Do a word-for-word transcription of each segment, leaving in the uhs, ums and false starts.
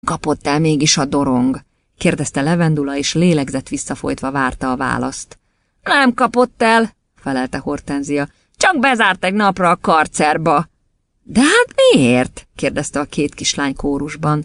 kapott el mégis a dorong? Kérdezte Levendula, és lélegzett visszafolytva várta a választ. Nem kapott el, felelte Hortenzia. Csak bezárt egy napra a karcerba. De hát miért? kérdezte a két kislány kórusban.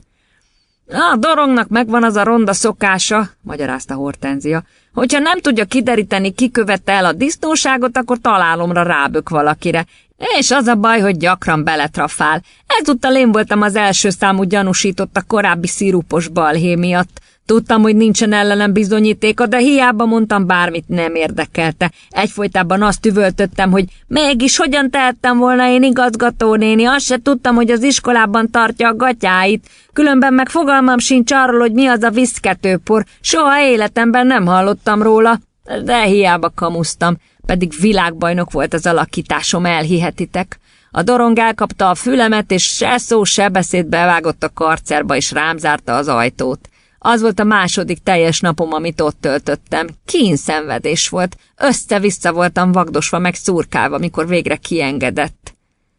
A dorongnak megvan az a ronda szokása, magyarázta Hortenzia, hogyha nem tudja kideríteni, ki követte el a disznóságot, akkor találomra rábök valakire. És az a baj, hogy gyakran beletrafál. Ezúttal én voltam az első számú gyanúsított a korábbi szirupos balhé miatt. Tudtam, hogy nincsen ellenem bizonyítéka, de hiába mondtam, bármit nem érdekelte. Egyfolytában azt üvöltöttem, hogy mégis hogyan tehettem volna én igazgatónéni, azt se tudtam, hogy az iskolában tartja a gatyáit. Különben meg fogalmam sincs arról, hogy mi az a viszketőpor. Soha életemben nem hallottam róla, de hiába kamusztam, pedig világbajnok volt az alakításom, elhihetitek. A dorong elkapta a fülemet, és se szó, se beszéd bevágott a karcerba, és rám zárta az ajtót. Az volt a második teljes napom, amit ott töltöttem. Kínszenvedés volt. Össze-vissza voltam vagdosva, meg szurkálva, mikor végre kiengedett.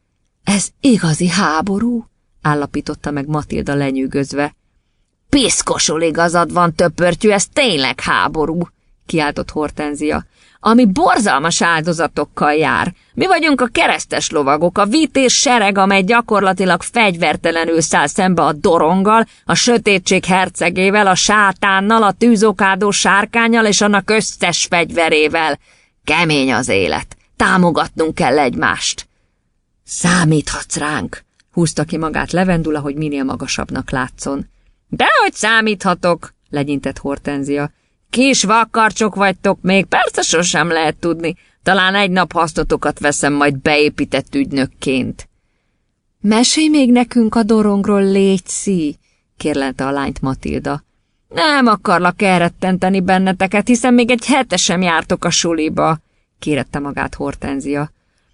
Ez igazi háború? Állapította meg Matilda lenyűgözve. Piszkosul igazad van, töpörtyű, ez tényleg háború, kiáltott Hortenzia, ami borzalmas áldozatokkal jár. Mi vagyunk a keresztes lovagok, a vítés sereg, amely gyakorlatilag fegyvertelenül száll szembe a doronggal, a sötétség hercegével, a sátánnal, a tűzokádó sárkánnyal és annak összes fegyverével. Kemény az élet, támogatnunk kell egymást. Számíthatsz ránk, húzta ki magát Levendula, hogy minél magasabbnak látszon. Dehogy számíthatok, legyintett Hortenzia. Kis vakkarcsok vagytok még, persze sosem lehet tudni. Talán egy nap hasznotokat veszem majd beépített ügynökként. Mesélj még nekünk a dorongról, légy-szí, kérlelte a lányt Matilda. Nem akarlak elrettenteni benneteket, hiszen még egy hete sem jártok a suliba, kérette magát Hortenzia.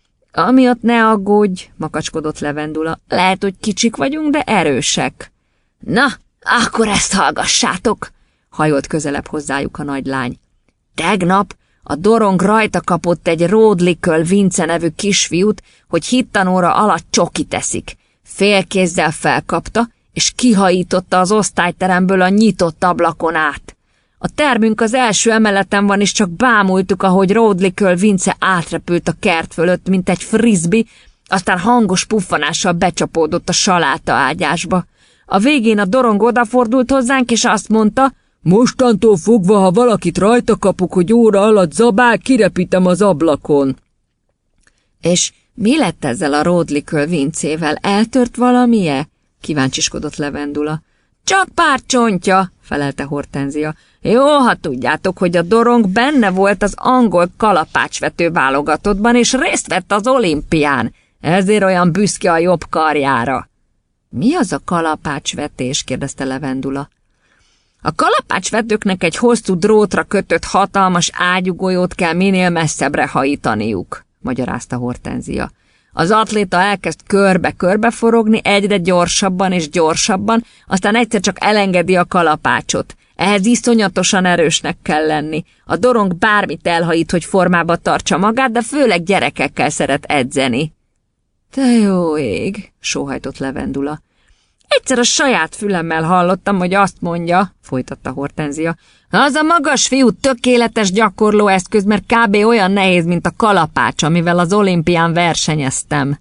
Amiatt ne aggódj, makacskodott Levendula, lehet, hogy kicsik vagyunk, de erősek. Na, akkor ezt hallgassátok, hajolt közelebb hozzájuk a nagy lány. Tegnap a dorong rajta kapott egy Ródliköl Vince nevű kisfiút, hogy hittanóra alatt csoki teszik. Félkézzel felkapta, és kihajította az osztályteremből a nyitott ablakon át. A termünk az első emeleten van, és csak bámultuk, ahogy Ródliköl Vince átrepült a kert fölött, mint egy frisbee, aztán hangos puffanással becsapódott a saláta ágyásba. A végén a dorong odafordult hozzánk, és azt mondta, mostantól fogva, ha valakit rajta kapok, hogy óra alatt zabál, kirepítem az ablakon. És mi lett ezzel a Ródliköl Vincével? Eltört valamije? Kíváncsiskodott Levendula. Csak pár csontja, felelte Hortenzia. Jó, ha tudjátok, hogy a dorong benne volt az angol kalapácsvető válogatottban, és részt vett az olimpián. Ezért olyan büszke a jobb karjára. Mi az a kalapácsvetés? kérdezte Levendula. A kalapácsvetőknek egy hosszú drótra kötött hatalmas ágyúgolyót kell minél messzebbre hajítaniuk, magyarázta Hortenzia. Az atléta elkezd körbe-körbe forogni, egyre gyorsabban és gyorsabban, aztán egyszer csak elengedi a kalapácsot. Ehhez iszonyatosan erősnek kell lenni. A dorong bármit elhajít, hogy formába tartsa magát, de főleg gyerekekkel szeret edzeni. Te jó ég, sóhajtott Levendula. Egyszer a saját fülemmel hallottam, hogy azt mondja, folytatta Hortenzia, az a magas fiú tökéletes gyakorlóeszköz, mert kb. Olyan nehéz, mint a kalapács, amivel az olimpián versenyeztem.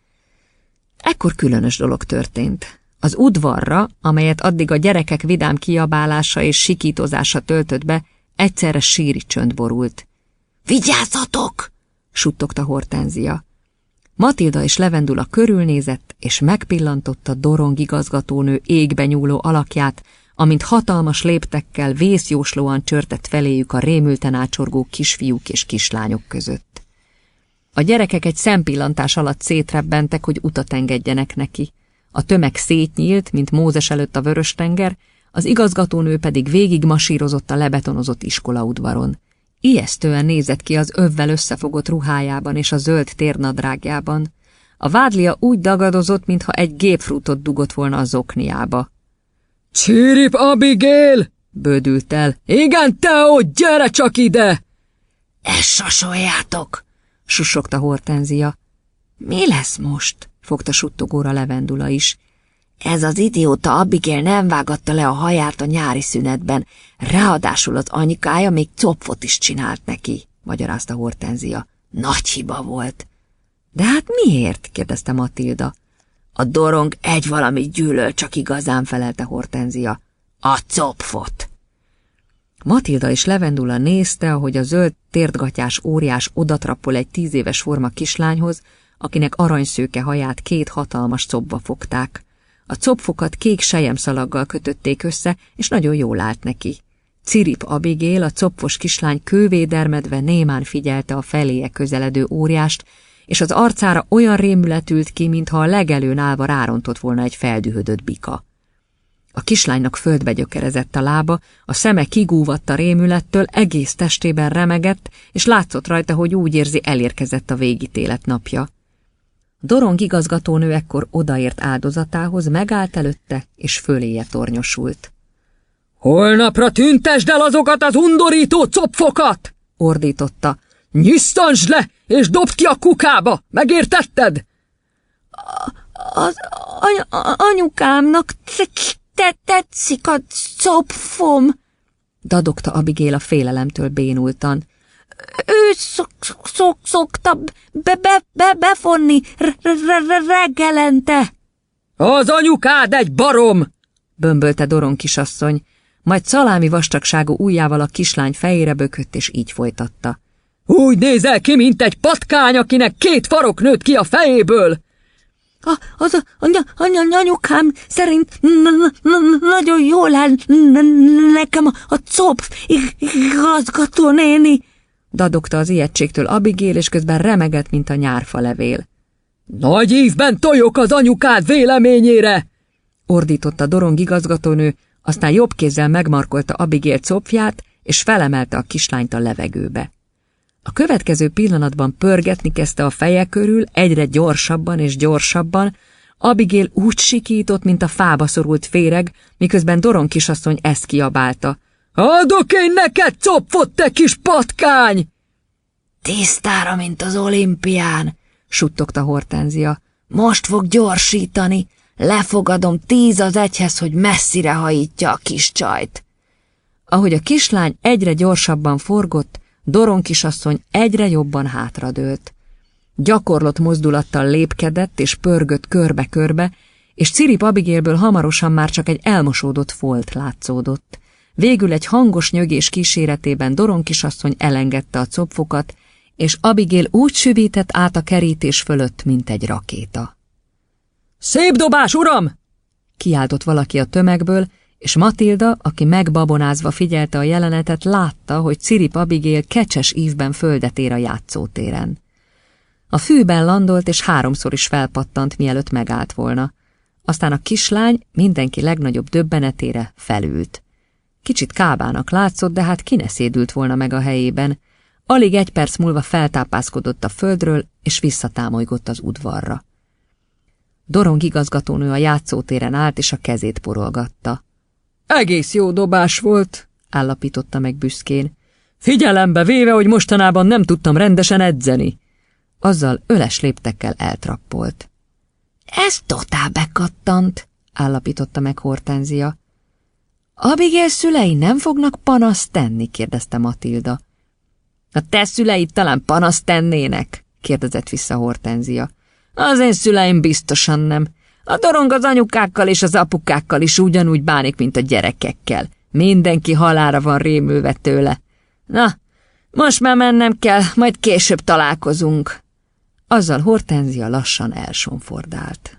Ekkor különös dolog történt. Az udvarra, amelyet addig a gyerekek vidám kiabálása és sikítozása töltött be, egyszerre síri csönd borult. Vigyázzatok! suttogta Hortenzia. Matilda és Levendula körülnézett, és megpillantotta dorong igazgatónő égbe nyúló alakját, amint hatalmas léptekkel vészjóslóan csörtett feléjük a rémülten ácsorgó kisfiúk és kislányok között. A gyerekek egy szempillantás alatt szétrebbentek, hogy utat engedjenek neki. A tömeg szétnyílt, mint Mózes előtt a Vörös-tenger, az igazgatónő pedig végig masírozott a lebetonozott iskolaudvaron. Ijesztően nézett ki az övvel összefogott ruhájában és a zöld térnadrágjában. A vádlia úgy dagadozott, mintha egy gépfrútot dugott volna a zokniába. – Csirip, Abigail! – bődült el. – Igen, Teó, gyere csak ide! – Ezt sasoljátok! – susogta Hortenzia. – Mi lesz most? – fogta suttogóra Levendula is. Ez az idióta Abigail nem vágatta le a haját a nyári szünetben, ráadásul az anyukája még copfot is csinált neki, magyarázta Hortenzia. Nagy hiba volt. De hát miért? kérdezte Matilda. A dorong egy valamit gyűlöl, csak igazán, felelte Hortenzia. A copfot. Matilda és Levendula nézte, ahogy a zöld térdgatyás óriás odatrappol egy tíz éves forma kislányhoz, akinek aranyszőke haját két hatalmas copba fogták. A copfokat kék selyemszalaggal kötötték össze, és nagyon jól állt neki. Cirip Abigail, a copfos kislány kővédermedve némán figyelte a feléje közeledő óriást, és az arcára olyan rémület ült ki, mintha a legelőn állva rárontott volna egy feldühödött bika. A kislánynak földbe gyökerezett a lába, a szeme kigúvadt a rémülettől, egész testében remegett, és látszott rajta, hogy úgy érzi, elérkezett a végítélet napja. Dorong igazgatónő ekkor odaért áldozatához, megállt előtte, és föléje tornyosult. Holnapra tüntesd el azokat az undorító copfokat! Ordította. Nyisztansd le, és dobd ki a kukába! Megértetted? Az any anyukámnak te tetszik a copfom, dadogta Abigail a félelemtől bénultan. Ő szok, szok, szokta be, be, be, befonni reggelente. Az anyukád egy barom, bömbölte Dorong kisasszony, majd szalámi vastagságú ujjával a kislány fejére bökött, és így folytatta. Úgy nézel ki, mint egy patkány, akinek két farok nőtt ki a fejéből. A, az a, a, a anyukám szerint nagyon jól áll nekem a, a copf igazgató néni, dadogta az ijegységtől Abigail, és közben remegett, mint a nyárfa levél. Nagy ívben tojok az anyukád véleményére, ordította Dorong igazgatónő, aztán jobb kézzel megmarkolta Abigail copfját, és felemelte a kislányt a levegőbe. A következő pillanatban pörgetni kezdte a feje körül, egyre gyorsabban és gyorsabban. Abigail úgy sikított, mint a fába szorult féreg, miközben Dorong kisasszony ezt kiabálta. Adok én neked copfot, te kis patkány! Tisztára, mint az olimpián, suttogta Hortenzia. Most fog gyorsítani, lefogadom tíz az egyhez, hogy messzire hajítja a kis csajt. Ahogy a kislány egyre gyorsabban forgott, Dorong kisasszony egyre jobban hátradőlt. Gyakorlott mozdulattal lépkedett és pörgött körbe-körbe, és Cirip Abigailből hamarosan már csak egy elmosódott folt látszódott. Végül egy hangos nyögés kíséretében Dorong kisasszony elengedte a copfokat, és Abigail úgy süvített át a kerítés fölött, mint egy rakéta. Szép dobás, uram! Kiáltott valaki a tömegből, és Matilda, aki megbabonázva figyelte a jelenetet, látta, hogy Cirip Abigail kecses ívben földet ér a játszótéren. A fűben landolt, és háromszor is felpattant, mielőtt megállt volna. Aztán a kislány mindenki legnagyobb döbbenetére felült. Kicsit kábának látszott, de hát ki ne szédült volna meg a helyében. Alig egy perc múlva feltápászkodott a földről, és visszatámolygott az udvarra. Dorong igazgatónő a játszótéren állt, és a kezét porolgatta. Egész jó dobás volt, állapította meg büszkén. Figyelembe véve, hogy mostanában nem tudtam rendesen edzeni. Azzal öles léptekkel eltrappolt. Ez totál bekattant, állapította meg Hortenzia. Abigail szülei nem fognak panaszt tenni, kérdezte Matilda. A te szüleid talán panaszt tennének, kérdezett vissza Hortenzia. Az én szüleim biztosan nem. A Dorong az anyukákkal és az apukákkal is ugyanúgy bánik, mint a gyerekekkel. Mindenki halálra van rémülve tőle. Na, most már mennem kell, majd később találkozunk. Azzal Hortenzia lassan elsonfordált.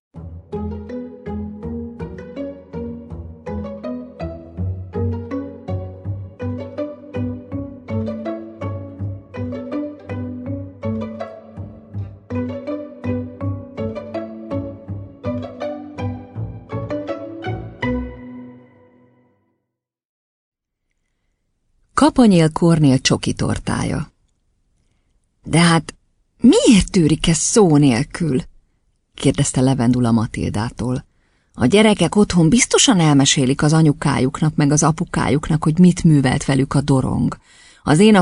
Kapanyél Kornél csoki tortája. De hát miért tűrik ez szó nélkül? kérdezte Levendula Matildától. A gyerekek otthon biztosan elmesélik az anyukájuknak meg az apukájuknak, hogy mit művelt velük a Dorong. Az én